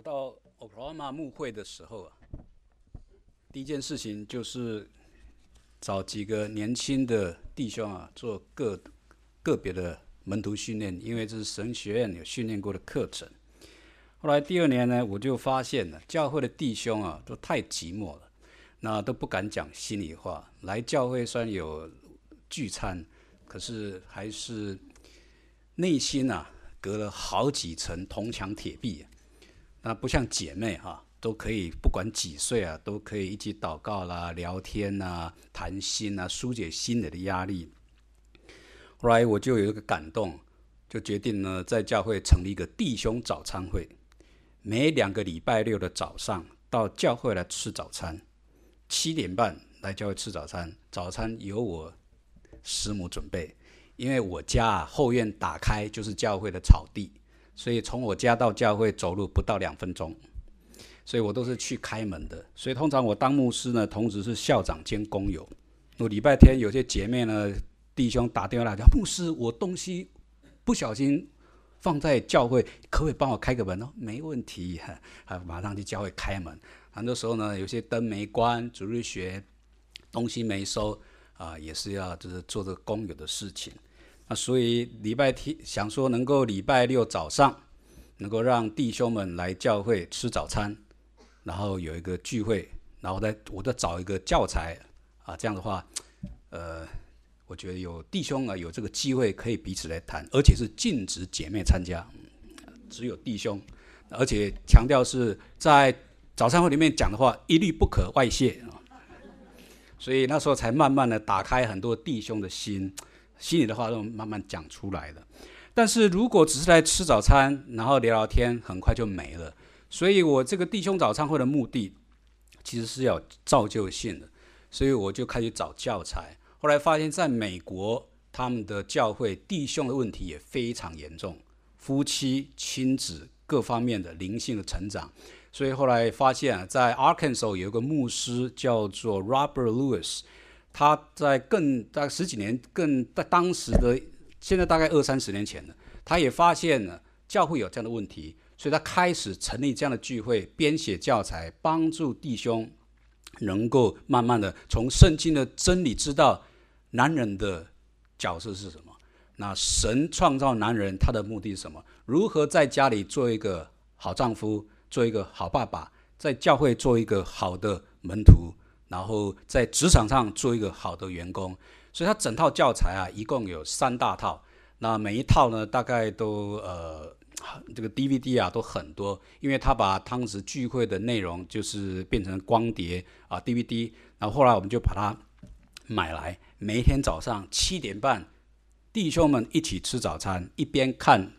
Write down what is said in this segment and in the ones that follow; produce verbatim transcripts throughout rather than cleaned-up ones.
我到 Oklahoma 牧会的时候啊，第一件事情就是找几个年轻的弟兄啊，做个个别的门徒训练，因为这是神学院有训练过的课程。后来第二年呢，我就发现了教会的弟兄啊，都太寂寞了，那都不敢讲心里话。来教会虽然有聚餐，可是还是内心啊隔了好几层铜墙铁壁。那不像姐妹哈、啊，都可以不管几岁啊，都可以一起祷告啦、聊天啦、谈心啊，疏解心里的压力。后来我就有一个感动，就决定呢，在教会成立一个弟兄早餐会，每两个礼拜六的早上到教会来吃早餐，七点半来教会吃早餐，早餐由我师母准备，因为我家、啊、后院打开就是教会的草地，所以从我家到教会走路不到两分钟，所以我都是去开门的。所以通常我当牧师呢，同时是校长兼工友。我礼拜天有些姐妹呢、弟兄打电话来讲，牧师，我东西不小心放在教会，可不可以帮我开个门呢？没问题，马上去教会开门。很多时候呢，有些灯没关，主日学东西没收啊、呃，也是要就是做这个工友的事情。那所以礼拜天想说能够礼拜六早上能够让弟兄们来教会吃早餐，然后有一个聚会，然后再我再找一个教材啊，这样的话，呃，我觉得有弟兄啊有这个机会可以彼此来谈，而且是禁止姐妹参加，只有弟兄，而且强调是在早餐会里面讲的话一律不可外泄，所以那时候才慢慢的打开很多弟兄的心。心里的话都慢慢讲出来了，但是如果只是来吃早餐，然后聊聊天，很快就没了。所以我这个弟兄早餐会的目的，其实是要造就性的，所以我就开始找教材。后来发现，在美国，他们的教会弟兄的问题也非常严重，夫妻、亲子各方面的灵性的成长。所以后来发现，在 Arkansas 有一个牧师叫做 Robert Lewis。他在更大概十几年，更在当时的现在大概二三十年前了，他也发现了教会有这样的问题，所以他开始成立这样的聚会，编写教材，帮助弟兄能够慢慢的从圣经的真理知道男人的角色是什么，那神创造男人他的目的是什么，如何在家里做一个好丈夫，做一个好爸爸，在教会做一个好的门徒，然后在职场上做一个好的员工。所以他整套教材啊，一共有三大套。那每一套呢，大概都呃这个 D V D 啊都很多，因为他把当时聚会的内容就是变成光碟啊 D V D。然后后来我们就把它买来，每一天早上七点半，弟兄们一起吃早餐，一边看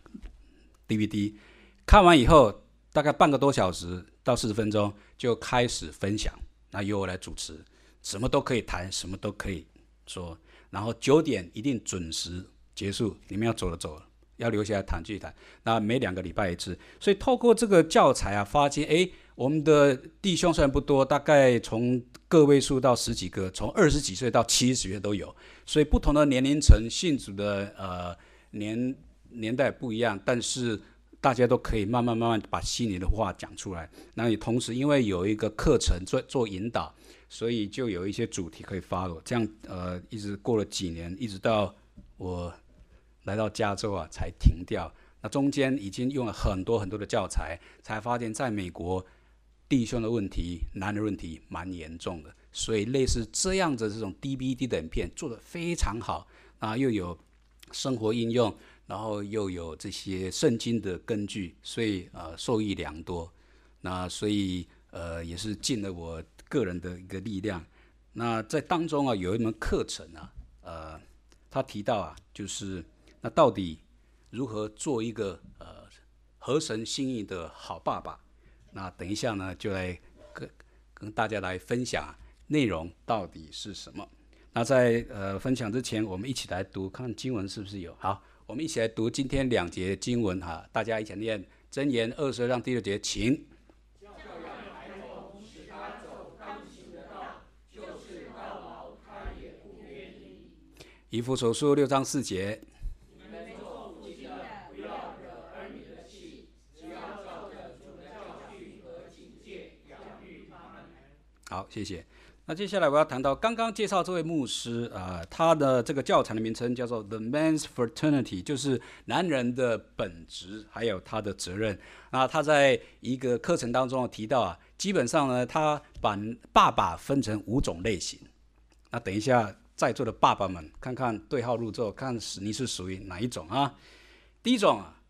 D V D， 看完以后大概半个多小时到四十分钟就开始分享。那由我来主持，什么都可以谈，什么都可以说，然后九点一定准时结束，你们要走了走了，要留下来谈继续谈。那每两个礼拜一次，所以透过这个教材啊，发现哎，我们的弟兄虽然不多，大概从个位数到十几个，从二十几岁到七十岁都有，所以不同的年龄层信主的呃年年代不一样，但是大家都可以慢慢慢慢把心里的话讲出来。那也同时因为有一个课程做做引导，所以就有一些主题可以 follow。这样呃，一直过了几年，一直到我来到加州啊，才停掉。那中间已经用了很多很多的教材，才发现在美国弟兄的问题、男人问题蛮严重的。所以类似这样子这种 D V D 的影片做得非常好，啊，又有生活应用。然后又有这些圣经的根据，所以呃受益良多。那所以呃也是尽了我个人的一个力量。那在当中啊有一门课程啊，呃他提到啊，就是那到底如何做一个呃合神心意的好爸爸？那等一下呢就来跟跟大家来分享内容到底是什么。那在呃分享之前，我们一起来读看经文是不是有好。我们一起来读今天两节经文哈，大家一起念箴言二十二章第六节，请。教养孩童，使他走当行的道，就是到老他也不偏离。以弗所书六章四节。你们做父亲的，不要惹儿女的气，只要照着主的教训好，谢谢。那接下来我要谈到刚刚介绍这位牧师啊、呃，他的这个教材的名称叫做 The Man's Fraternity， 就是男人的本质还有他的责任。那他在一个课程当中提到啊，基本上呢，他把爸爸分成五种类型。那等一下在座的爸爸们看看对号入座，看你是属于哪一种啊？第一种啊，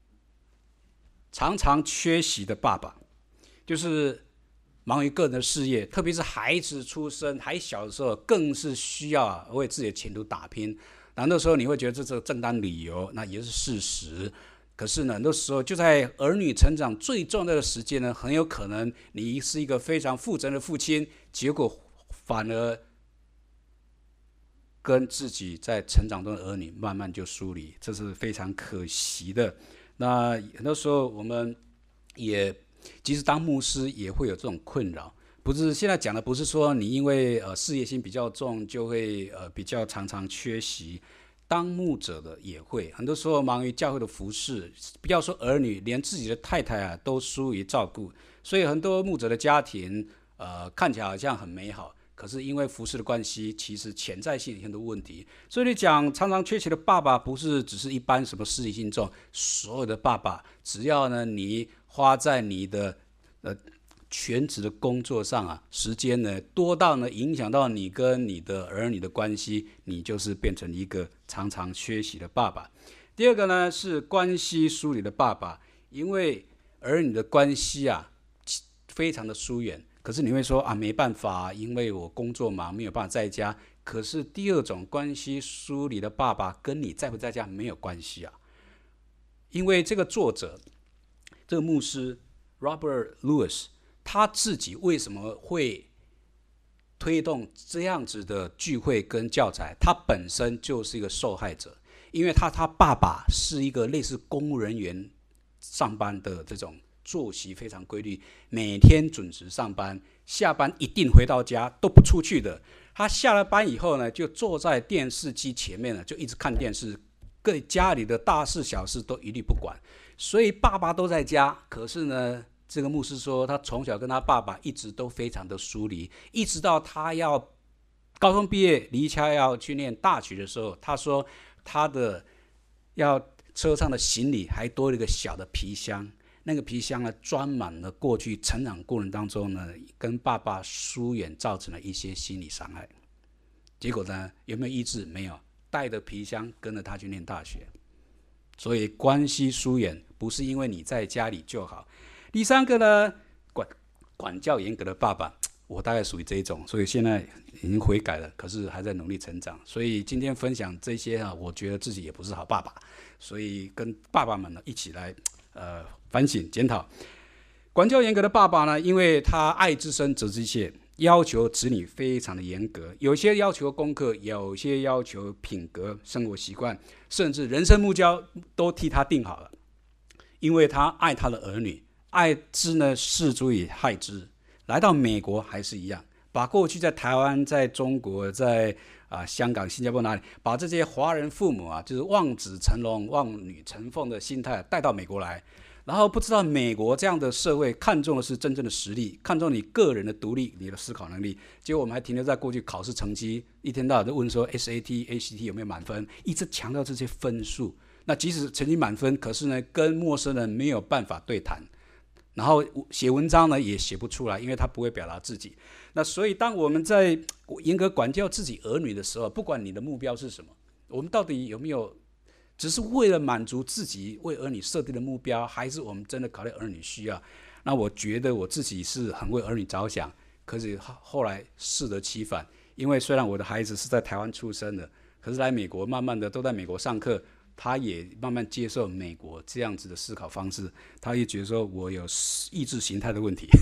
常常缺席的爸爸，就是忙于个人的事业，特别是孩子出生还小的时候，更是需要为自己的前途打拼。那那时候你会觉得这是正当理由，那也是事实。可是呢，很多时候就在儿女成长最重要的时间呢，很有可能你是一个非常负责任的父亲，结果反而跟自己在成长中的儿女慢慢就疏离，这是非常可惜的。那很多时候我们也即使当牧师也会有这种困扰，不是现在讲的不是说你因为呃事业心比较重就会呃比较常常缺席，当牧者的也会很多时候忙于教会的服事，不要说儿女，连自己的太太啊都疏于照顾，所以很多牧者的家庭呃看起来好像很美好，可是因为服事的关系，其实潜在性有很多问题。所以你讲常常缺席的爸爸，不是只是一般什么事业心重，所有的爸爸，只要呢你花在你的呃全职的工作上啊，时间呢多到呢影响到你跟你的儿女的关系，你就是变成一个常常缺席的爸爸。第二个呢是关系疏离的爸爸，因为儿女的关系啊非常的疏远。可是你会说啊，没办法，因为我工作忙，没有办法在家。可是第二种关系疏离的爸爸，跟你在不在家没有关系啊。因为这个作者，这个牧师 Robert Lewis， 他自己为什么会推动这样子的聚会跟教材？他本身就是一个受害者，因为他他爸爸是一个类似公务人员上班的这种。作息非常规律，每天准时上班，下班一定回到家，都不出去的。他下了班以后呢，就坐在电视机前面呢，就一直看电视，对家里的大事小事都一律不管。所以爸爸都在家，可是呢，这个牧师说，他从小跟他爸爸一直都非常的疏离，一直到他要高中毕业离家要去念大学的时候，他说他的要车上的行李还多了一个小的皮箱。那个皮箱呢，装满了过去成长过程当中呢，跟爸爸疏远造成了一些心理伤害。结果呢，有没有医治？没有，带着皮箱跟着他去念大学。所以关系疏远不是因为你在家里就好。第三个呢，管管教严格的爸爸，我大概属于这一种，所以现在已经悔改了，可是还在努力成长。所以今天分享这些啊，我觉得自己也不是好爸爸，所以跟爸爸们呢一起来。呃，反省检讨。管教严格的爸爸呢，因为他爱之深责之切，要求子女非常的严格，有些要求功课，有些要求品格、生活习惯，甚至人生目标都替他定好了。因为他爱他的儿女，爱之呢是足以害之。来到美国还是一样，把过去在台湾、在中国、在啊，香港、新加坡哪里，把这些华人父母啊，就是望子成龙、望女成凤的心态带到美国来，然后不知道美国这样的社会看重的是真正的实力，看重你个人的独立、你的思考能力。结果我们还停留在过去考试成绩，一天到晚就问说 S A T、A C T 有没有满分，一直强调这些分数。那即使成绩满分，可是呢，跟陌生人没有办法对谈。然后写文章呢也写不出来，因为他不会表达自己。那所以当我们在严格管教自己儿女的时候，不管你的目标是什么，我们到底有没有只是为了满足自己为儿女设定的目标，还是我们真的考虑儿女需要？那我觉得我自己是很为儿女着想，可是后来适得其反，因为虽然我的孩子是在台湾出生的，可是来美国慢慢的都在美国上课，他也慢慢接受美国这样子的思考方式，他也觉得说我有意识形态的问题。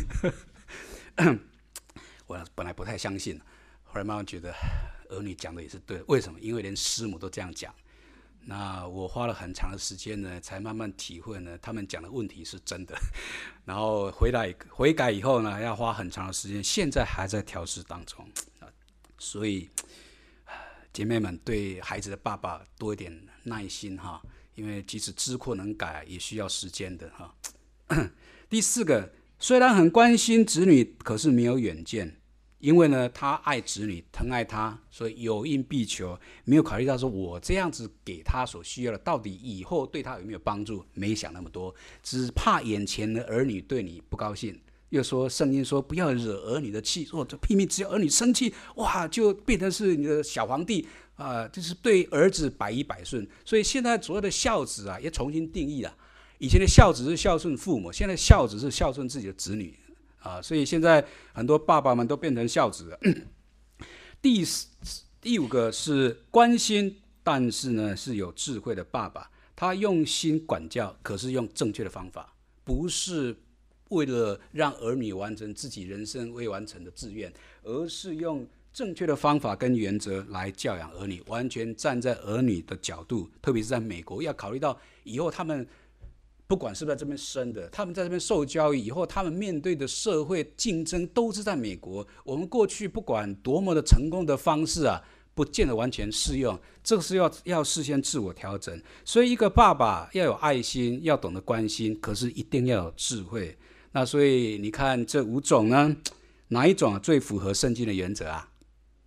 我本来不太相信，后来慢慢觉得儿女讲的也是对的。为什么？因为连师母都这样讲。那我花了很长的时间呢，才慢慢体会呢，他们讲的问题是真的。然后回来悔改以后呢，要花很长的时间，现在还在调试当中。所以姐妹们对孩子的爸爸多一点耐心哈，因为即使知错能改，也需要时间的哈。第四个，虽然很关心子女，可是没有远见， 因为呢，他爱子女，疼爱他，所以有应必求，没有考虑到说我这样子给他所需要的，到底以后对他有没有帮助，没想那么多，只怕眼前的儿女对你不高兴。又说圣经说不要惹儿女的气，说拼命只要儿女生气，哇，就变成是你的小皇帝啊、呃，就是对儿子百依百顺。所以现在所谓的孝子啊，也重新定义了。以前的孝子是孝顺父母，现在孝子是孝顺自己的子女啊。所以现在很多爸爸们都变成孝子了。第第五个是关心，但是呢是有智慧的爸爸，他用心管教，可是用正确的方法，不是为了让儿女完成自己人生未完成的志愿，而是用正确的方法跟原则来教养儿女，完全站在儿女的角度，特别是在美国，要考虑到以后他们不管是不是在这边生的，他们在这边受教育以后，他们面对的社会竞争都是在美国。我们过去不管多么的成功的方式啊，不见得完全适用，这个是要要事先自我调整。所以一个爸爸要有爱心，要懂得关心，可是一定要有智慧。那所以你看这五种呢，哪一种最符合圣经的原则啊？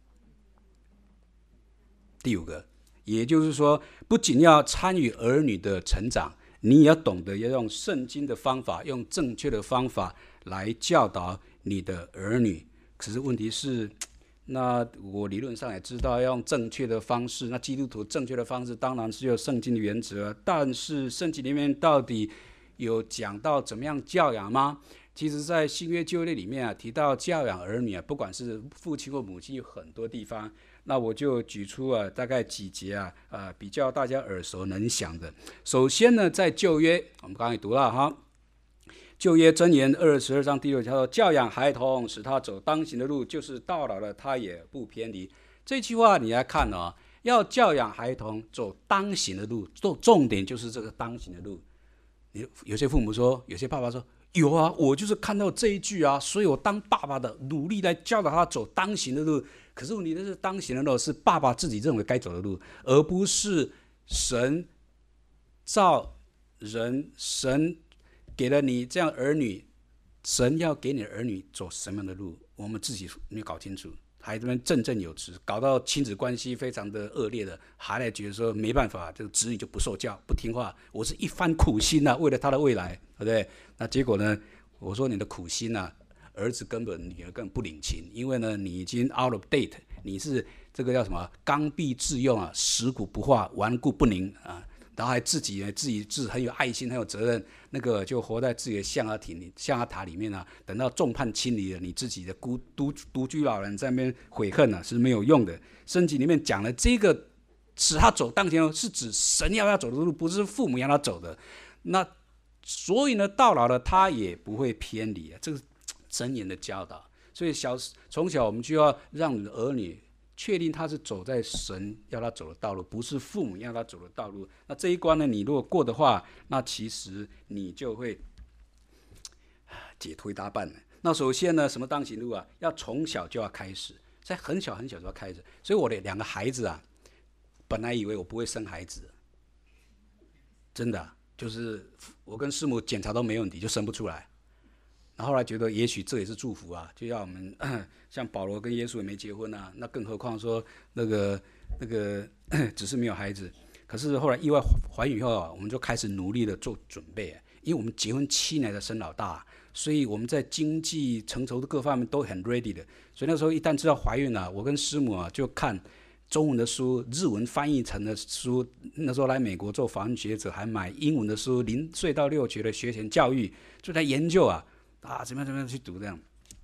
第五个，也就是说，不仅要参与儿女的成长，你也要懂得要用圣经的方法，用正确的方法来教导你的儿女。可是问题是，那我理论上也知道要用正确的方式，那基督徒正确的方式当然是有圣经的原则，但是圣经里面到底有讲到怎么样教养吗？其实在新约旧约里面啊，提到教养儿女啊，不管是父亲或母亲，有很多地方。那我就举出啊大概几节啊，呃比较大家耳熟能详的。首先呢，在旧约，我们刚刚也读了哈，旧约箴言二十二章第六条说：“教养孩童，使他走当行的路，就是到老了他也不偏离。”这句话你来看哦，要教养孩童走当行的路，重点就是这个当行的路。有些父母说，有些爸爸说，有啊，我就是看到这一句啊，所以我当爸爸的努力来教导他走当行的路。可是你的是当行的路，是爸爸自己认为该走的路，而不是神造人，神给了你这样儿女，神要给你的儿女走什么样的路，我们自己没有搞清楚，还这边振振有词，搞到亲子关系非常的恶劣的，还来觉得说没办法，这个子女就不受教不听话，我是一番苦心啊，为了他的未来，对不对？那结果呢，我说你的苦心啊，儿子根本女儿根本不领情，因为呢你已经 out of date， 你是这个叫什么刚愎自用啊，食古不化，顽固不宁啊，然后还自己呢自己自很有爱心很有责任，那个就活在自己的象牙塔里象牙塔里面啊，等到众叛亲离了，你自己的孤独独居老人在那边悔恨啊，是没有用的。圣经里面讲了这个使他走当前路，是指神要他走的路，不是父母要他走的。那所以呢，到老了他也不会偏离啊，这个箴言的教导。所以小从小我们就要让儿女确定他是走在神要他走的道路，不是父母要他走的道路。那这一关呢，你如果过的话，那其实你就会解脱一大半了。那首先呢，什么当行路啊？要从小就要开始，在很小很小就要开始。所以我的两个孩子啊，本来以为我不会生孩子，真的、啊、就是我跟师母检查都没问题，就生不出来。然后后来觉得也许这也是祝福啊，就要我们像保罗跟耶稣也没结婚啊，那更何况说那个那个只是没有孩子。可是后来意外怀孕以后啊，我们就开始努力的做准备，因为我们结婚七年才生老大，所以我们在经济成熟的各方面都很 ready 的。所以那时候一旦知道怀孕了、啊，我跟师母啊就看中文的书，日文翻译成的书。那时候来美国做法律学者，还买英文的书，零岁到六学的学前教育，就在研究啊。啊，怎么样怎么样去读这样？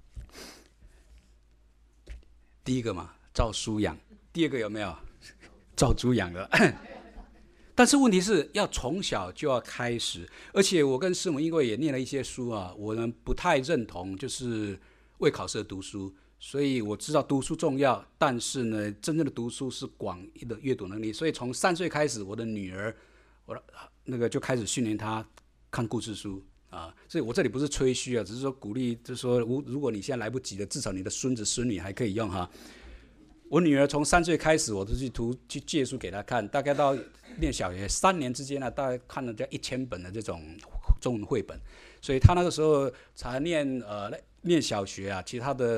第一个嘛，照书养；第二个有没有照猪养的？但是问题是要从小就要开始，而且我跟师母因为也念了一些书啊，我们不太认同就是为考试而读书，所以我知道读书重要，但是呢，真正的读书是广义的阅读能力。所以从三岁开始，我的女儿，我那个就开始训练她看故事书。啊，所以我这里不是吹嘘啊，只是说鼓励，就是说，如果你现在来不及的，至少你的孙子孙女还可以用哈。我女儿从三岁开始，我都去读去借书给她看，大概到念小学三年之间呢、啊，大概看了这一千本的这种中文绘本，所以她那个时候才念呃念小学啊，其实她的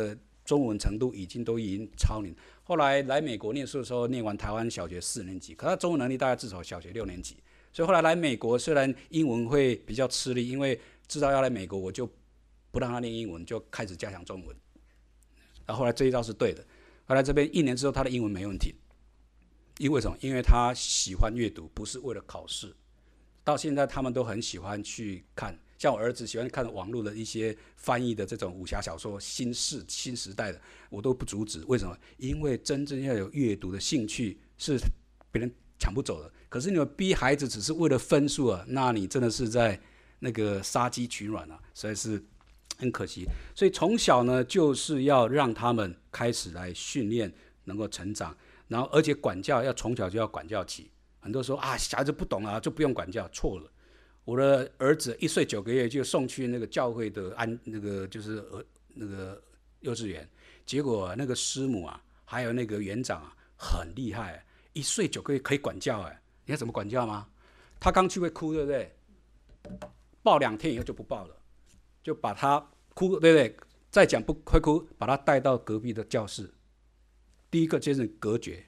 中文程度已经都已经超你。后来来美国念书的时候，念完台湾小学四年级，可他中文能力大概至少小学六年级。所以后来来美国，虽然英文会比较吃力，因为知道要来美国，我就不让他念英文，就开始加强中文。然后后来这一招是对的。后来这边一年之后，他的英文没问题。因为什么？因为他喜欢阅读，不是为了考试。到现在他们都很喜欢去看，像我儿子喜欢看网络的一些翻译的这种武侠小说，新式新时代的，我都不阻止。为什么？因为真正要有阅读的兴趣是别人抢不走的。可是你们逼孩子只是为了分数啊，那你真的是在那个杀鸡取卵啊，实在是很可惜。所以从小呢，就是要让他们开始来训练，能够成长，然后而且管教要从小就要管教起。很多说啊，小孩子不懂啊，就不用管教，错了。我的儿子一岁九个月就送去那个教会的安那个就是呃那个幼稚园，结果那个师母啊，还有那个园长啊，很厉害，一岁九个月可以管教哎，你看怎么管教吗？他刚去会哭，对不对？抱两天以后就不抱了，就把他哭，对不对？再讲不会哭，把他带到隔壁的教室，第一个就是隔绝。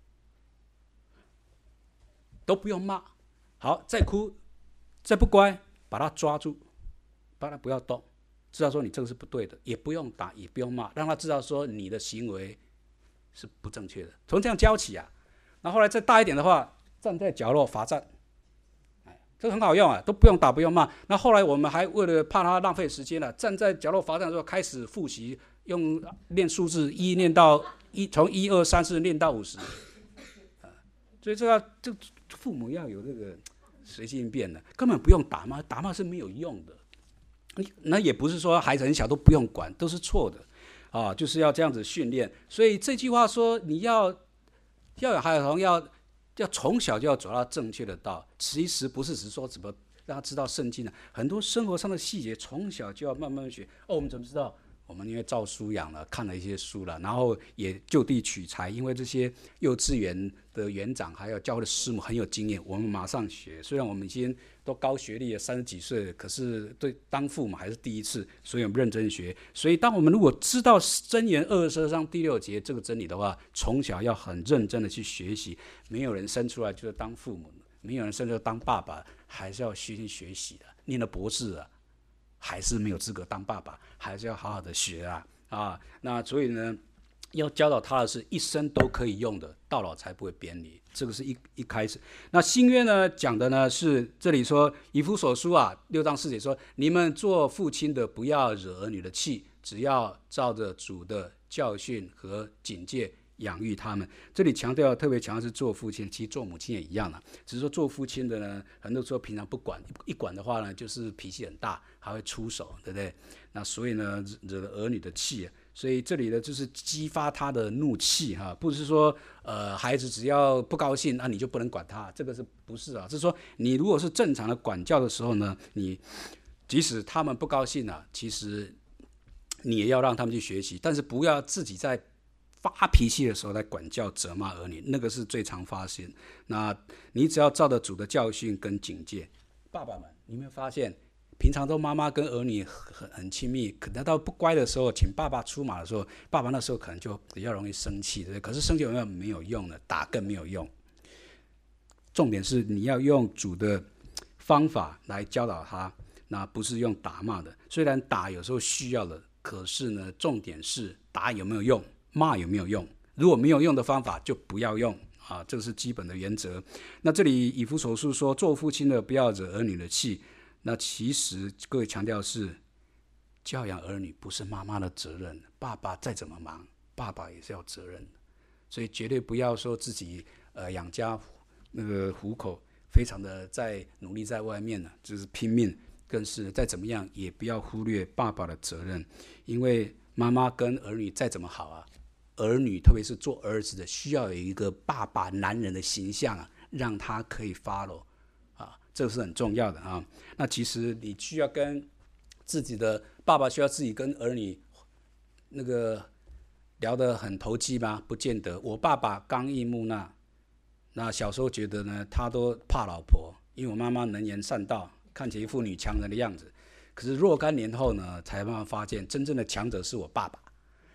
都不用骂，好，再哭，再不乖，把他抓住，把他不要动，知道说你这个是不对的，也不用打，也不用骂，让他知道说你的行为是不正确的。从这样教起啊，然后后来再大一点的话，站在角落罚站，哎，这个很好用啊，都不用打，不用骂。那后来我们还为了怕他浪费时间了、啊，站在角落罚站的时候开始复习，用练数字一念到一，从一二三四念到五十。所以这个这父母要有这个随机应变的，根本不用打骂，打骂是没有用的。那也不是说孩子很小都不用管，都是错的啊，就是要这样子训练。所以这句话说，你要要有孩童要要从小就要走到正确的道，其实不是只说怎么让他知道圣经的、啊，很多生活上的细节从小就要慢慢学。哦，我们怎么知道？我们因为照书养了，看了一些书了，然后也就地取材，因为这些幼稚园的园长还有教会的师母很有经验，我们马上学。虽然我们已经都高学历了，三十几岁了，可是对当父母还是第一次，所以我们认真学。所以当我们如果知道箴言二十二章第六节这个真理的话，从小要很认真的去学习。没有人生出来就是当父母，没有人生出来当爸爸，还是要虚心学习的。念了博士啊，还是没有资格当爸爸，还是要好好的学啊啊！那所以呢，要教导他的是一生都可以用的，到老才不会偏离。这个是一一开始。那新约呢讲的呢是这里说以弗所书啊六章四节说，你们做父亲的不要惹儿女的气，只要照着主的教训和警戒养育他们。这里强调特别强调是做父亲，其实做母亲也一样了，只是说做父亲的呢，很多时候平常不管，一管的话呢，就是脾气很大，还会出手，对不对？那所以呢，惹了儿女的气，所以这里呢就是激发他的怒气哈，不是说呃孩子只要不高兴，那、啊、你就不能管他，这个是不是啊？是说你如果是正常的管教的时候呢，你即使他们不高兴啊，其实你也要让他们去学习，但是不要自己在发脾气的时候来管教责骂儿女，那个是最常发生。那你只要照着主的教训跟警戒。爸爸们，你有没有发现，平常都妈妈跟儿女很很亲密，可能到不乖的时候，请爸爸出马的时候，爸爸那时候可能就比较容易生气，对不对？可是生气有没有没有用的，打更没有用。重点是你要用主的方法来教导他，那不是用打骂的。虽然打有时候需要的，可是呢，重点是打有没有用。骂有没有用？如果没有用的方法就不要用啊，这个是基本的原则。那这里以弗所书说，做父亲的不要惹儿女的气。那其实各位强调是教养儿女不是妈妈的责任，爸爸再怎么忙，爸爸也是要责任的。所以绝对不要说自己呃养家那个糊口，非常的在努力在外面呢，就是拼命，更是再怎么样也不要忽略爸爸的责任，因为妈妈跟儿女再怎么好啊。儿女特别是做儿子的，需要有一个爸爸男人的形象啊，让他可以 follow 啊，这个是很重要的啊。那其实你需要跟自己的爸爸需要自己跟儿女那个聊得很投机吗？不见得。我爸爸刚毅木讷，那小时候觉得呢，他都怕老婆，因为我妈妈能言善道，看起一副女强人的样子。可是若干年后呢，才慢慢发现，真正的强者是我爸爸。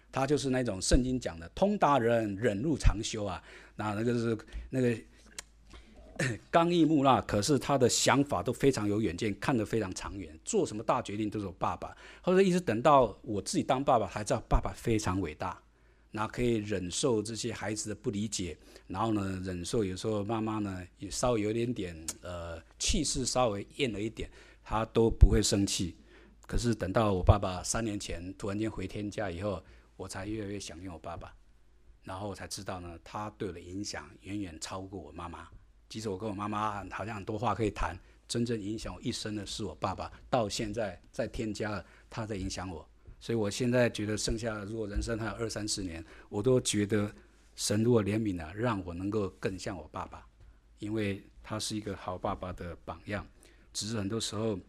他就是那种圣经讲的通达人，忍辱常修啊。那那个是那个刚毅木讷，可是他的想法都非常有远见，看得非常长远，做什么大决定都是我爸爸。或者一直等到我自己当爸爸，才知道爸爸非常伟大。那可以忍受这些孩子的不理解，然后呢，忍受有时候妈妈呢也稍微有点点呃气势稍微硬了一点，他都不会生气。可是等到我爸爸三年前突然间回天家以后，我才越来越想念我爸爸，然后我才知道呢，他对我的影响远远超过我妈妈。即使我跟我妈妈好像很多话可以谈，真正影响我一生的是我爸爸。到现在在天家了，他在影响我。所以我现在觉得剩下如果人生还有二三十年，我都觉得神如果怜悯了，让我能够更像我爸爸，因为他是一个好爸爸的榜样。只是很多时候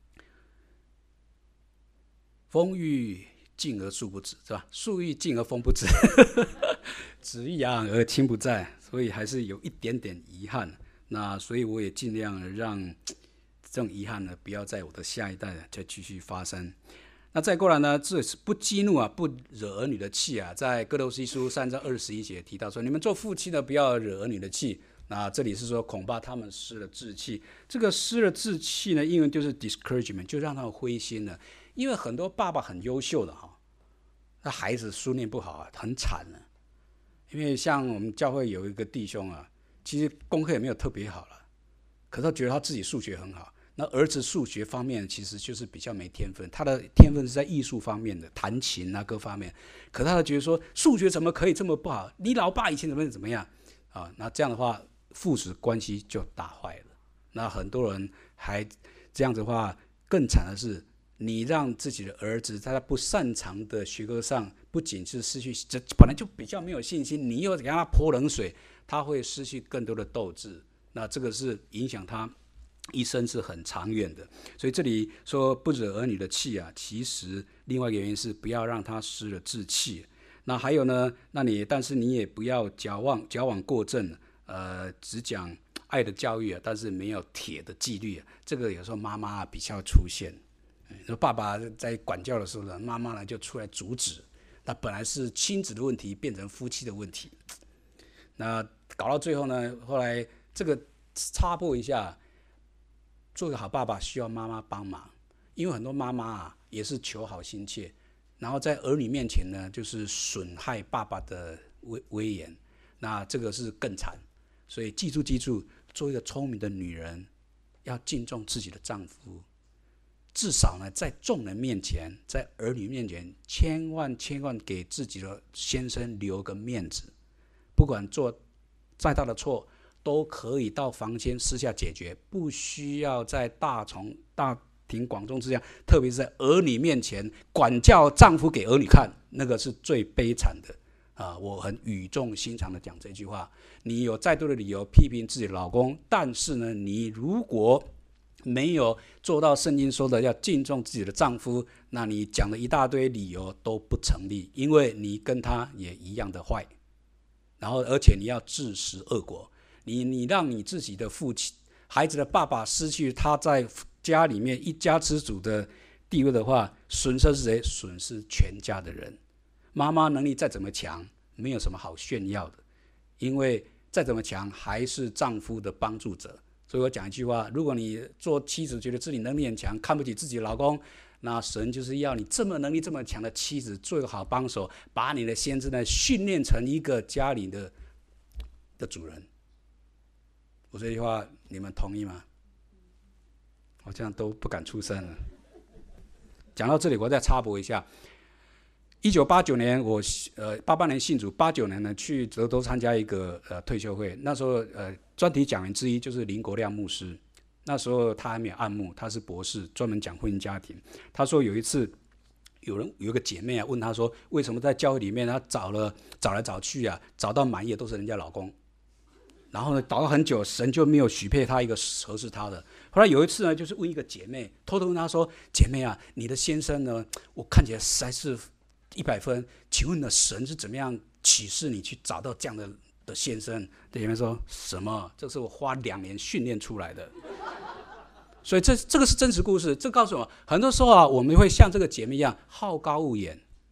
风雨静而树不止，是吧？树欲静而风不止，子欲养而亲不在，所以还是有一点点遗憾。那所以我也尽量让这种遗憾呢，不要在我的下一代再继续发生。那再过来呢，这是不激怒啊，不惹儿女的气啊。在哥罗西书三章二十一节提到说，你们做父亲的不要惹儿女的气。那这里是说，恐怕他们失了志气。这个失了志气呢，英文就是 discouragement， 就让他们灰心了。因为很多爸爸很优秀的哈，那孩子书念不好啊，很惨了。因为像我们教会有一个弟兄啊，其实功课也没有特别好了，可是他觉得他自己数学很好。那儿子数学方面其实就是比较没天分，他的天分是在艺术方面的，弹琴啊各方面。可他觉得说数学怎么可以这么不好？你老爸以前怎么怎么样啊？那这样的话，父子关系就打坏了。那很多人还这样子的话，更惨的是，你让自己的儿子在他不擅长的学科上，不仅是失去，这本来就比较没有信心，你又给他泼冷水，他会失去更多的斗志。那这个是影响他一生是很长远的。所以这里说不惹儿女的气啊，其实另外一个原因是不要让他失了志气。那还有呢，那你但是你也不要矫枉矫枉过正，呃，只讲爱的教育啊，但是没有铁的纪律啊。这个有时候妈妈、啊、比较出现，说爸爸在管教的时候呢，妈妈呢就出来阻止。那本来是亲子的问题，变成夫妻的问题。那搞到最后呢，后来这个插播一下。做个好爸爸需要妈妈帮忙，因为很多妈妈啊也是求好心切，然后在儿女面前呢，就是损害爸爸的威威严，那这个是更惨。所以记住记住，做一个聪明的女人，要敬重自己的丈夫，至少呢，在众人面前，在儿女面前，千万千万给自己的先生留个面子，不管做再大的错。都可以到房间私下解决，不需要在大从大庭广众之下，特别是在儿女面前管教丈夫给儿女看，那个是最悲惨的啊！我很语重心长的讲这句话。你有再多的理由批评自己的老公，但是呢，你如果没有做到圣经说的要敬重自己的丈夫，那你讲的一大堆理由都不成立，因为你跟他也一样的坏，然后而且你要自食恶果。你你让你自己的父亲、孩子的爸爸失去他在家里面一家之主的地位的话，损失是谁？损失全家的人。妈妈能力再怎么强，没有什么好炫耀的，因为再怎么强还是丈夫的帮助者。所以我讲一句话：如果你做妻子觉得自己能力很强，看不起自己的老公，那神就是要你这么能力这么强的妻子做一个好帮手，把你的先知呢训练成一个家里的的主人。我这句话你们同意吗？我这样都不敢出声了。讲到这里，我再插播一下。一九八九年，我呃八八年信主，八九年呢去德州参加一个呃退休会。那时候呃专题讲员之一就是林国亮牧师。那时候他还没有按牧，他是博士，专门讲婚姻家庭。他说有一次，有人有一个姐妹啊问他说，为什么在教会里面他找了找来找去啊，找到满意的都是人家老公。然后呢，祷告很久，神就没有许配他一个合适他的。后来有一次呢，就是问一个姐妹，偷偷问她说：“姐妹啊，你的先生呢？我看起来实在是一百分，请问呢，神是怎么样启示你去找到这样的的先生？”姐妹说什么？这是我花两年训练出来的。所以这这个是真实故事，这告诉我，很多时候啊，我们会像这个姐妹一样好高骛远，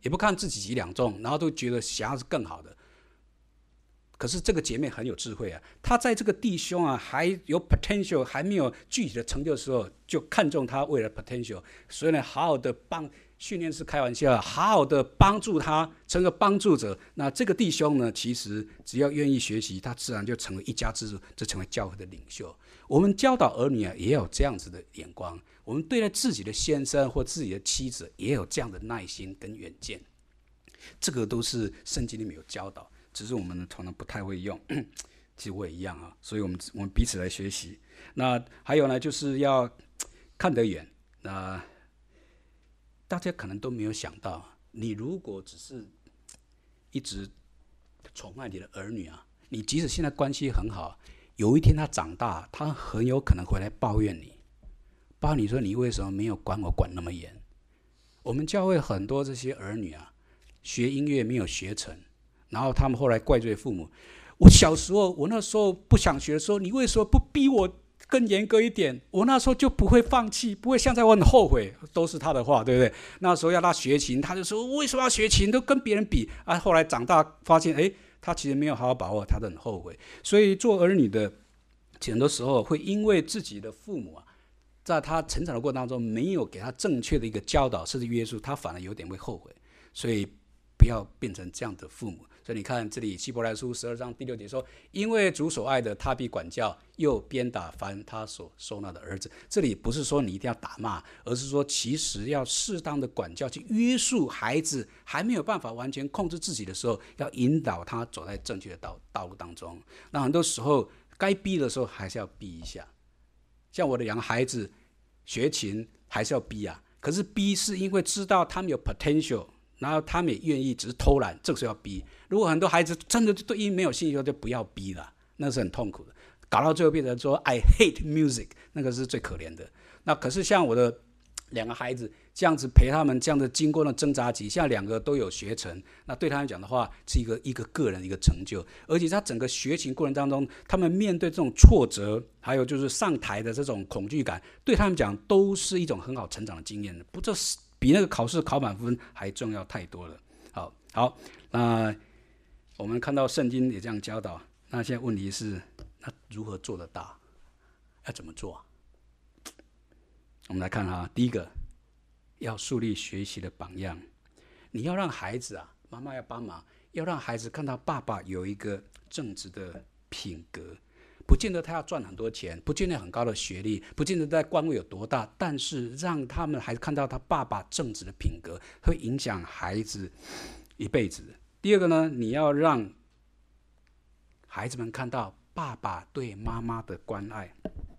也不看自己几两重，然后都觉得想要是更好的。可是这个姐妹很有智慧啊，她在这个弟兄啊还有 potential 还没有具体的成就的时候，就看中他为了 potential， 所以呢，好好的帮训练是开玩笑，好好的帮助他成个帮助者。那这个弟兄呢，其实只要愿意学习，他自然就成为一家之主，就成为教会的领袖。我们教导儿女啊，也有这样子的眼光；我们对待自己的先生或自己的妻子，也有这样的耐心跟远见。这个都是圣经里面有教导。只是我们可能不太会用，其实我也一样啊，所以我们我们彼此来学习。那还有呢，就是要看得远。那大家可能都没有想到，你如果只是一直宠爱你的儿女啊，你即使现在关系很好，有一天他长大，他很有可能回来抱怨你，抱怨你说你为什么没有管我管那么严。我们教会很多这些儿女啊，学音乐没有学成。然后他们后来怪罪父母，我小时候，我那时候不想学的时候，你为什么不逼我更严格一点？我那时候就不会放弃，不会现在我很后悔，都是他的话，对不对？那时候要他学琴，他就说为什么要学琴，都跟别人比啊。后来长大发现，哎，他其实没有好好把握，他都很后悔。所以做儿女的，很多时候会因为自己的父母啊，在他成长的过程当中没有给他正确的一个教导甚至约束，他反而有点会后悔。所以不要变成这样的父母。所以你看这里希伯来书十二章第六节说，因为主所爱的他必管教，又鞭打凡他所收纳的儿子。这里不是说你一定要打骂，而是说其实要适当的管教，去约束孩子还没有办法完全控制自己的时候，要引导他走在正确的 道, 道路当中。那很多时候该逼的时候还是要逼一下，像我的两个孩子学琴还是要逼啊，可是逼是因为知道他们有 potential，然后他们也愿意，只是偷懒，这个时候要逼。如果很多孩子真的对音乐没有兴趣，就不要逼了，那是很痛苦的。搞到最后变成说 I hate music， 那个是最可怜的。那可是像我的两个孩子这样子陪他们，这样子经过了挣扎期，现在两个都有学成，那对他们讲的话是一个一个个人的一个成就。而且他整个学琴过程当中，他们面对这种挫折，还有就是上台的这种恐惧感，对他们讲都是一种很好成长的经验，不这是比那个考试考满分还重要太多了。好，好，那我们看到圣经也这样教导。那现在问题是，那如何做得大？要怎么做？我们来看哈，第一个要树立学习的榜样。你要让孩子啊，妈妈要帮忙，要让孩子看到爸爸有一个正直的品格。不见得他要赚很多钱，不见得很高的学历，不见得在官位有多大，但是让他们还看到他爸爸正直的品格，会影响孩子一辈子。第二个呢，你要让孩子们看到爸爸对妈妈的关爱。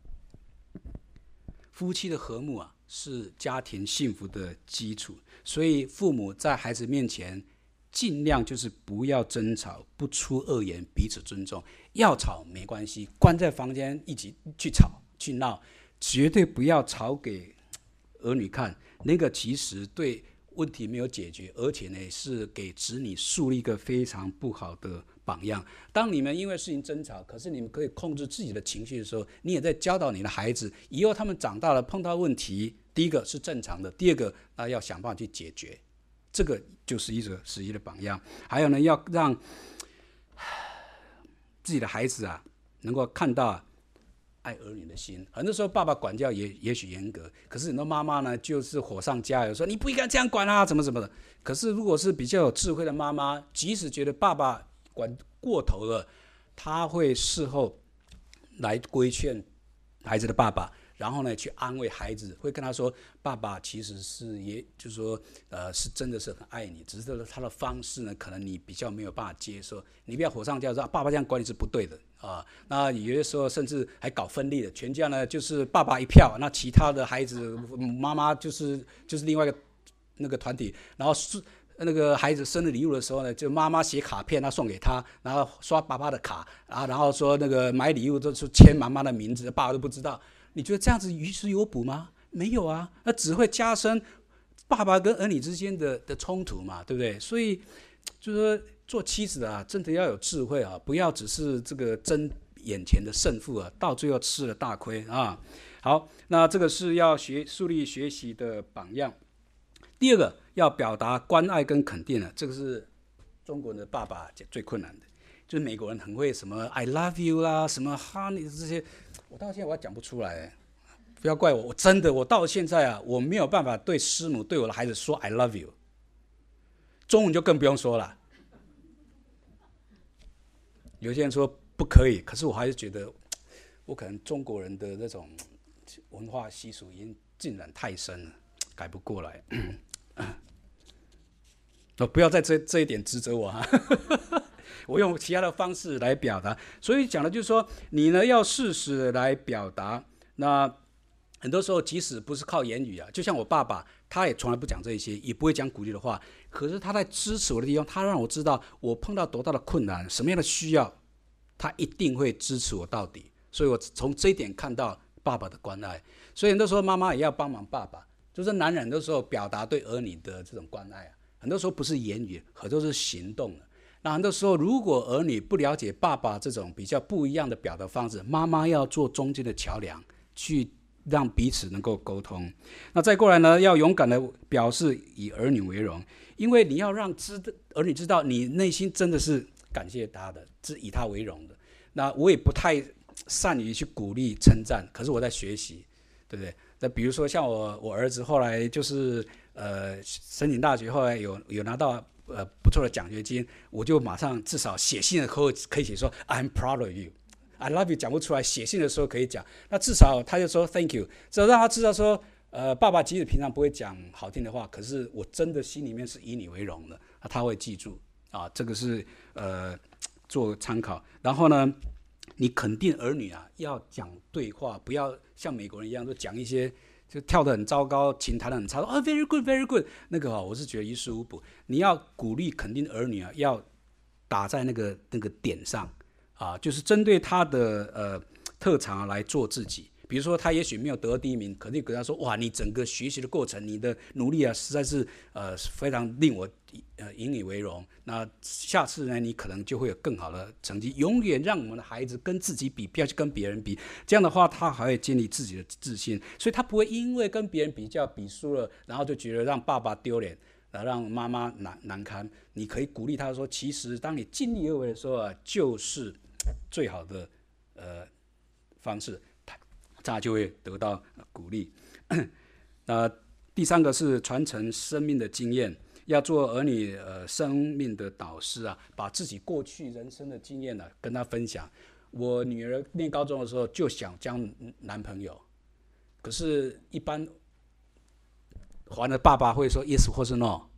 夫妻的和睦啊，是家庭幸福的基础，所以父母在孩子面前尽量就是不要争吵，不出恶言，彼此尊重。要吵没关系，关在房间一起去吵去闹，绝对不要吵给儿女看，那个其实对问题没有解决，而且呢是给子女树立一个非常不好的榜样。当你们因为事情争吵，可是你们可以控制自己的情绪的时候，你也在教导你的孩子，以后他们长大了碰到问题，第一个是正常的，第二个那要想办法去解决，这个就是一个实际的榜样。还有呢，要让自己的孩子啊能够看到爱儿女的心。很多时候爸爸管教 也, 也许严格，可是很多妈妈呢就是火上加油，说你不应该这样管啊，怎么怎么的。可是如果是比较有智慧的妈妈，即使觉得爸爸管过头了，他会事后来规劝孩子的爸爸，然后呢去安慰孩子，会跟他说爸爸其实是也就是说呃是真的是很爱你，只是他的方式呢可能你比较没有办法接受，你不要火上加油说、啊、爸爸这样管你是不对的啊。那有些时候甚至还搞分裂的，全家呢就是爸爸一票，那其他的孩子妈妈就是就是另外一个那个团体，然后是那个孩子生日礼物的时候呢，就妈妈写卡片，他送给他，然后刷爸爸的卡，然后说那个买礼物都是签妈妈的名字，爸爸都不知道。你觉得这样子于事有补吗？没有啊，那只会加深爸爸跟儿女之间 的, 的冲突嘛，对不对？所以就是说做妻子啊，真的要有智慧啊，不要只是这个争眼前的胜负啊，到最后吃了大亏啊。好，那这个是要学树立学习的榜样。第二个要表达关爱跟肯定啊，这个是中国人的爸爸最困难的。就是美国人很会什么 I love you 啦，什么 honey 这些，我到现在我还讲不出来，不要怪我，我真的我到现在啊，我没有办法对师母对我的孩子说 I love you， 中文就更不用说了。有些人说不可以，可是我还是觉得，我可能中国人的那种文化习俗已经浸染太深了，改不过来。哦、不要在这这一点指责我哈。我用其他的方式来表达，所以讲的就是说，你呢要适时来表达。那很多时候，即使不是靠言语啊，就像我爸爸，他也从来不讲这些，也不会讲鼓励的话。可是他在支持我的地方，他让我知道我碰到多大的困难，什么样的需要，他一定会支持我到底。所以我从这一点看到爸爸的关爱。所以很多时候妈妈也要帮忙爸爸，就是男人很多时候表达对儿女的这种关爱啊，很多时候不是言语，很多是行动的。那很多时候，如果儿女不了解爸爸这种比较不一样的表达方式，妈妈要做中间的桥梁，去让彼此能够沟通。那再过来呢，要勇敢的表示以儿女为荣，因为你要让知儿女知道你内心真的是感谢他的，是以他为荣的。那我也不太善于去鼓励称赞，可是我在学习，对不对？那比如说像我我儿子后来就是呃申请大学，后来有有拿到。呃，不错的奖学金，我就马上至少写信的时候可以写说 I'm proud of you， I love you 讲不出来，写信的时候可以讲。那至少他就说 Thank you， 只要让他知道说，呃，爸爸即使平常不会讲好听的话，可是我真的心里面是以你为荣的，他会记住啊。这个是呃做参考。然后呢，你肯定儿女啊，要讲对话，不要像美国人一样，都讲一些。就跳得很糟糕，琴弹得很差，啊 ，very good very good， 那个、哦、我是觉得于事无补。你要鼓励肯定儿女啊，要打在那个那个点上啊，就是针对他的呃特长、啊、来做自己。比如说他也许没有得第一名，可是跟他说，哇，你整个学习的过程，你的努力啊，实在是呃非常令我呃引以为荣。那下次呢，你可能就会有更好的成绩。永远让我们的孩子跟自己比，不要去跟别人比。这样的话，他还会建立自己的自信，所以他不会因为跟别人比较比输了，然后就觉得让爸爸丢脸，然后让妈妈难难堪。你可以鼓励他说，其实当你尽力而为的时候啊，就是最好的呃方式。他就会得到鼓励。那第三个是传承生命的经验，要做儿女呃生命的导师啊，把自己过去人生的经验呢、啊、跟他分享。我女儿念高中的时候就想交男朋友，可是一般还了爸爸会说 yes 或是 no，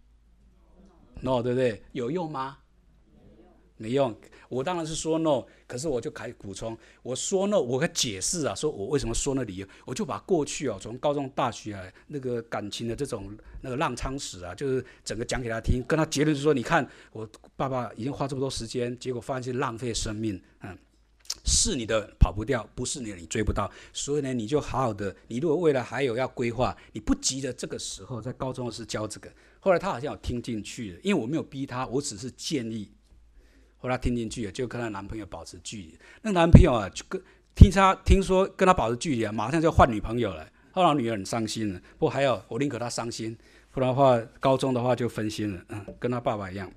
no 对不对？有用吗？没用。我当然是说 no， 可是我就开始补充，我说 no， 我可以解释啊，说我为什么说那理由，我就把过去啊，从高中、大学啊那个感情的这种那个浪仓史啊，就是整个讲给他听，跟他结论是说，你看我爸爸已经花这么多时间，结果发现浪费生命，嗯，是你的跑不掉，不是你的你追不到，所以呢，你就好好的，你如果未来还有要规划，你不急着这个时候在高中的时候教这个，后来他好像有听进去了，因为我没有逼他，我只是建议。后来听进去了，就跟她男朋友保持距离。那男朋友啊，就跟听他听说跟他保持距离啊，马上就换女朋友了。后来女儿很伤心了，不过还有我宁可她伤心，不然的话高中的话就分心了，嗯，跟他爸爸一样。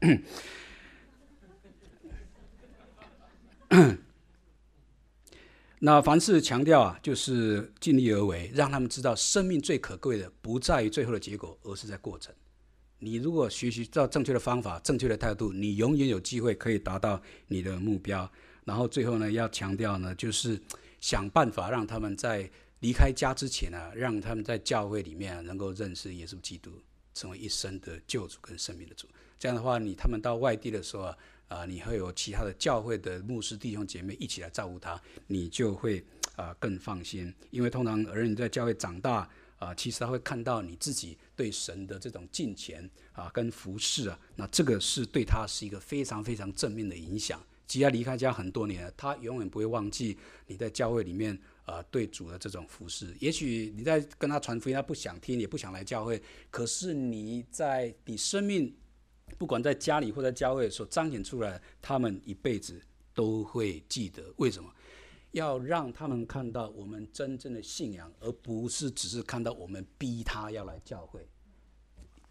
那凡事强调啊，就是尽力而为，让他们知道生命最可贵的不在于最后的结果，而是在过程。你如果学习到正确的方法、正确的态度，你永远有机会可以达到你的目标。然后最后呢，要强调呢，就是想办法让他们在离开家之前啊，让他们在教会里面、啊、能够认识耶稣基督，成为一生的救主跟生命的主。这样的话，你他们到外地的时候啊，啊你会有其他的教会的牧师弟兄姐妹一起来照顾他，你就会啊更放心。因为通常儿女在教会长大。啊，其实他会看到你自己对神的这种敬虔啊，跟服侍啊，那这个是对他是一个非常非常正面的影响。即使他离开家很多年了，他永远不会忘记你在教会里面啊对主的这种服侍。也许你在跟他传福音，他不想听，也不想来教会，可是你在你生命不管在家里或在教会所彰显出来，他们一辈子都会记得。为什么？要让他们看到我们真正的信仰，而不是只是看到我们逼他要来教会。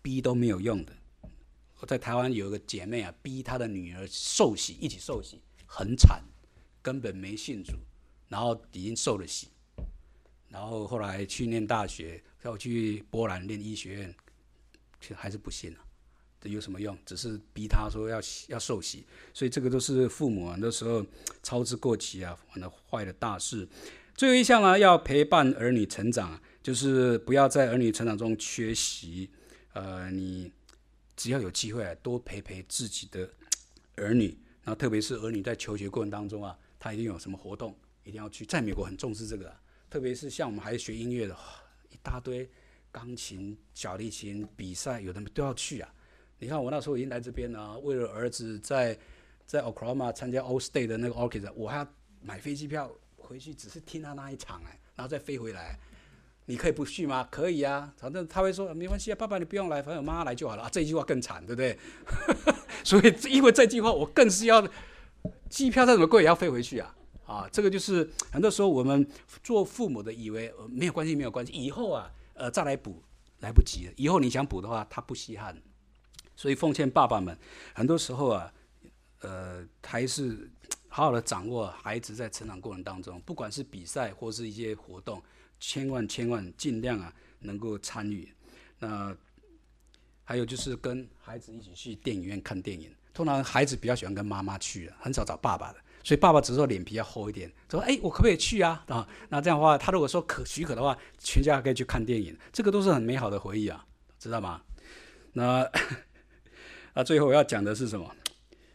逼都没有用的。我在台湾有一个姐妹啊，逼她的女儿受洗，一起受洗，很惨，根本没信主，然后已经受了洗，然后后来去念大学，要去波兰念医学院，还是不信啊。这有什么用？只是逼他说要要受洗，所以这个都是父母很多时候操之过急啊，反而坏了大事。最后一项呢，要陪伴儿女成长，就是不要在儿女成长中缺席。呃，你只要有机会多陪陪自己的儿女，然后特别是儿女在求学过程当中啊，他一定有什么活动一定要去。在美国很重视这个、啊，特别是像我们还是学音乐的，一大堆钢琴、小提琴比赛，有的都要去啊。你看我那时候已经来这边了，为了儿子在在 Oklahoma 参加 All State 的那个 Orchestra， 我还要买飞机票回去，只是听他那一场哎，然后再飞回来。你可以不去吗？可以啊，反正他会说没关系啊，爸爸你不用来，反正我妈妈来就好了啊。这句话更惨，对不对？所以因为这句话，我更是要机票再怎么贵也要飞回去啊。啊，这个就是很多时候我们做父母的以为、呃、没有关系，没有关系，以后啊，呃再来补，来不及了。以后你想补的话，他不稀罕。所以奉劝爸爸们，很多时候啊，呃，还是好好的掌握孩子在成长过程当中，不管是比赛或是一些活动，千万千万尽量啊能够参与。那还有就是跟孩子一起去电影院看电影，通常孩子比较喜欢跟妈妈去，很少找爸爸的。所以爸爸只是说脸皮要厚一点，说哎，我可不可以去啊？啊，那这样的话，他如果说可许可的话，全家可以去看电影，这个都是很美好的回忆啊，知道吗？那。那最后我要讲的是什么？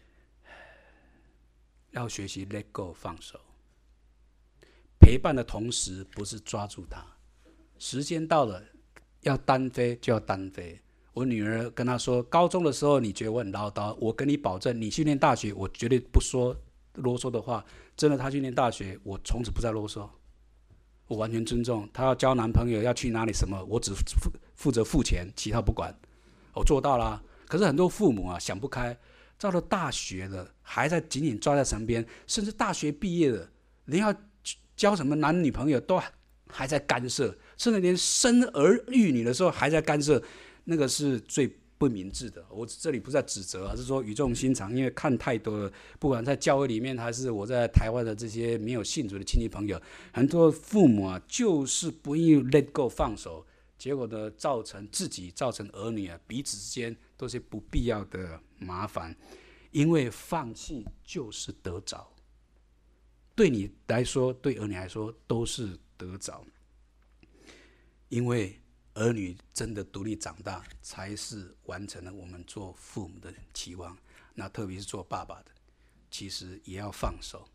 要学习 let go 放手，陪伴的同时不是抓住他，时间到了要单飞就要单飞。我女儿跟她说，高中的时候你觉得我很唠叨，我跟你保证，你去念大学我绝对不说啰嗦的话。真的，她去念大学，我从此不再啰嗦，我完全尊重她要交男朋友要去哪里什么，我只负负责付钱，其他不管，我做到啦。可是很多父母啊想不开，到了大学了还在紧紧抓在身边，甚至大学毕业了，连要交什么男女朋友都还在干涉，甚至连生儿育女的时候还在干涉，那个是最不明智的。我这里不是在指责，而是说语重心长，因为看太多了，不管在教会里面还是我在台湾的这些没有信主的亲戚朋友，很多父母啊就是不愿意 let go 放手。结果呢，造成自己、造成儿女啊，彼此之间都是不必要的麻烦。因为放弃就是得着，对你来说，对儿女来说都是得着。因为儿女真的独立长大，才是完成了我们做父母的期望。那特别是做爸爸的，其实也要放手，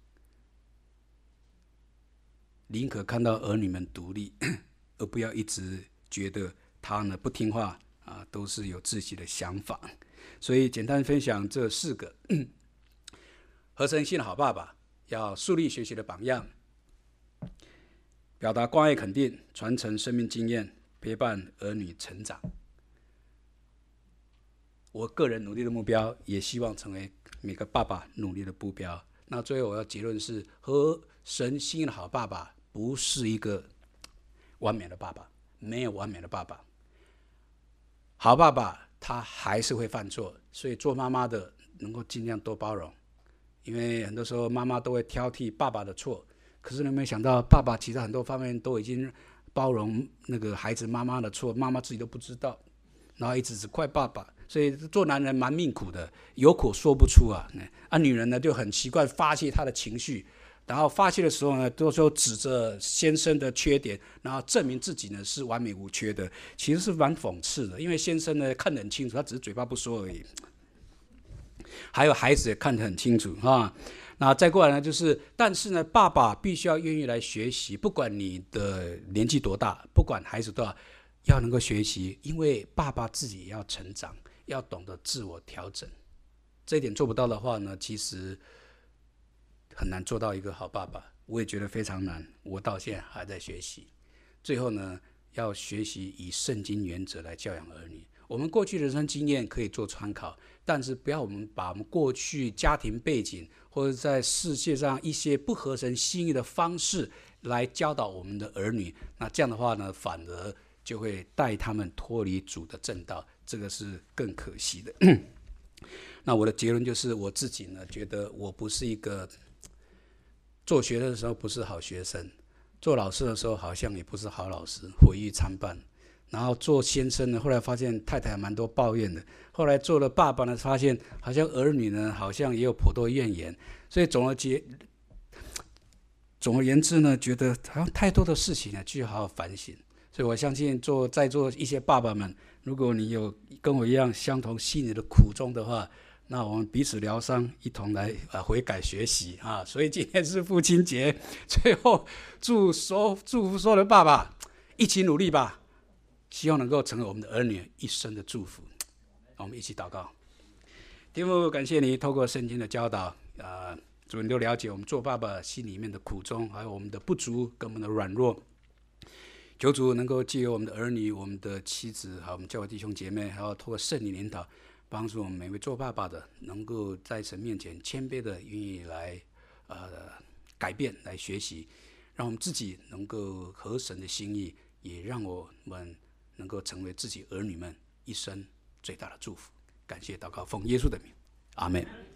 宁可看到儿女们独立，而不要一直觉得他呢不听话啊，都是有自己的想法。所以简单分享这四个合成性的好爸爸，要树立学习的榜样，表达关爱肯定，传承生命经验，陪伴儿女成长。我个人努力的目标，也希望成为每个爸爸努力的目标。那最后我要结论是，合神心意的好爸爸不是一个完美的爸爸，没有完美的爸爸。好爸爸他还是会犯错，所以做妈妈的能够尽量多包容，因为很多时候妈妈都会挑剔爸爸的错，可是你有没有想到，爸爸其实很多方面都已经包容那个孩子妈妈的错，妈妈自己都不知道，然后一直只怪爸爸。所以做男人蛮命苦的，有苦说不出啊。啊，女人呢就很习惯发泄她的情绪，然后发泄的时候呢，都说指着先生的缺点，然后证明自己呢是完美无缺的，其实是蛮讽刺的。因为先生呢看得很清楚，他只是嘴巴不说而已。还有孩子也看得很清楚啊。那再过来呢，就是但是呢，爸爸必须要愿意来学习，不管你的年纪多大，不管孩子多大，要能够学习，因为爸爸自己也要成长。要懂得自我调整，这一点做不到的话呢，其实很难做到一个好爸爸。我也觉得非常难，我到现在还在学习。最后呢，要学习以圣经原则来教养儿女。我们过去人生经验可以做参考，但是不要我们把我们过去家庭背景或者在世界上一些不合神心意的方式来教导我们的儿女。那这样的话呢，反而就会带他们脱离主的正道，这个是更可惜的。那我的结论就是，我自己呢，觉得我不是一个做学生的时候不是好学生，做老师的时候好像也不是好老师，毁誉参半。然后做先生呢，后来发现太太还蛮多抱怨的。后来做了爸爸呢，发现好像儿女呢，好像也有颇多怨言。所以总而结，总而言之呢，觉得好像太多的事情呢，需要好好反省。所以我相信做在座一些爸爸们，如果你有跟我一样相同心里的苦衷的话，那我们彼此疗伤，一同来呃悔改学习啊！所以今天是父亲节，最后祝所祝福所有的爸爸一起努力吧，希望能够成为我们的儿女一生的祝福。我们一起祷告。天父，感谢你透过圣经的教导，呃，主你都了解我们做爸爸心里面的苦衷，还有我们的不足跟我们的软弱。求主能够借由我们的儿女、我们的妻子，还有我们教会弟兄姐妹，还有透过圣灵引导，帮助我们每位做爸爸的，能够在神面前谦卑的愿意来呃改变、来学习，让我们自己能够合神的心意，也让我们能够成为自己儿女们一生最大的祝福。感谢祷告，奉耶稣的名，阿们。